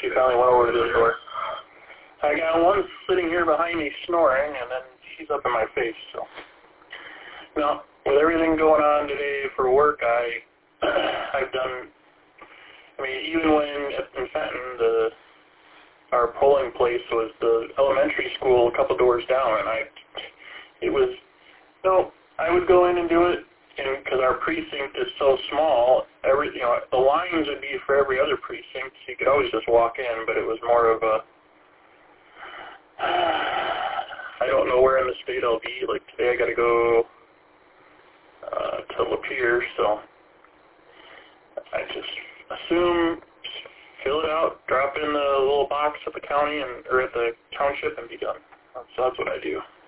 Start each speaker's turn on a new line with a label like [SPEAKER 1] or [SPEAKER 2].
[SPEAKER 1] she finally went over to the door. I got one sitting here behind me snoring, and then she's up in my face. So, now with everything going on today for work, I've done. I mean, even when in Fenton, our polling place was the elementary school a couple doors down, and I would go in and do it, and because our precinct is so small, the lines would be for every other precinct, so you could always just walk in, but it was more of a, I don't know where in the state I'll be. Like today I got to go to Lapeer, so I just assume fill it out, drop it in the little box at the county or at the township, and be done. So that's what I do.